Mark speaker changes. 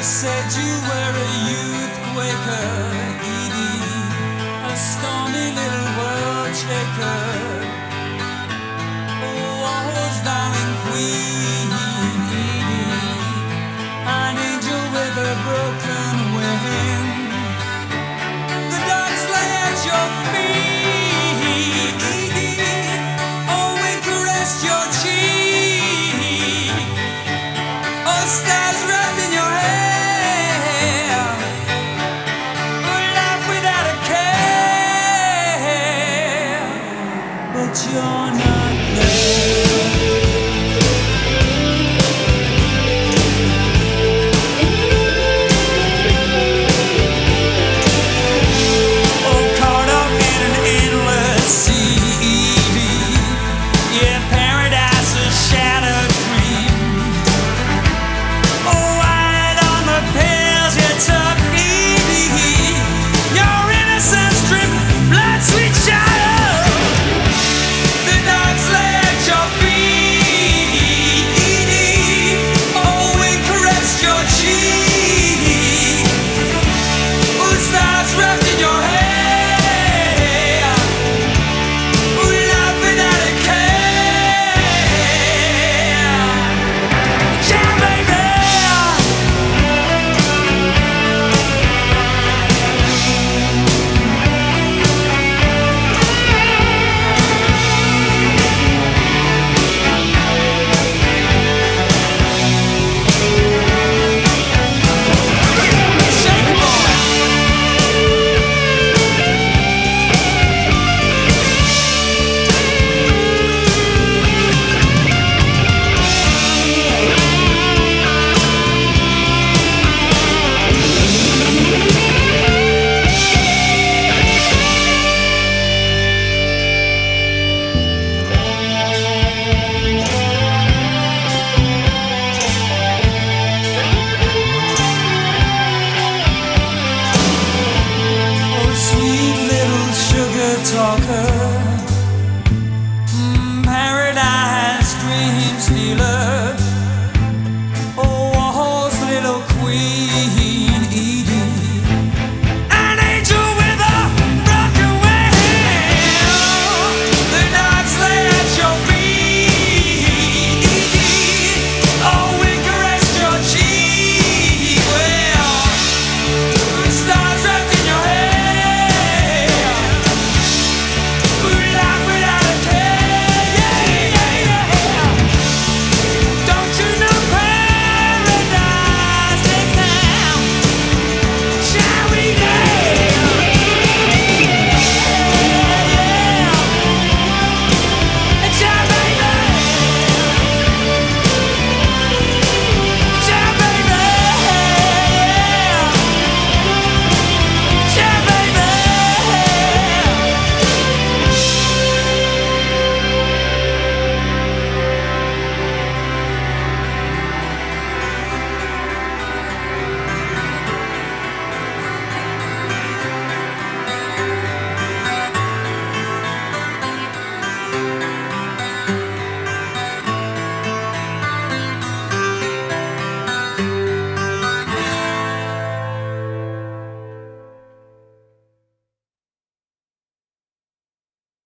Speaker 1: Said you were a youth quaker, Edie, a stormy little world shaker. Oh, Warhol's darling queen, Edie, an angel with a broken wing. The dogs lay at your feet, Edie. Oh, we caressed your cheek. Oh, stars wrapped in your hair. But you're not.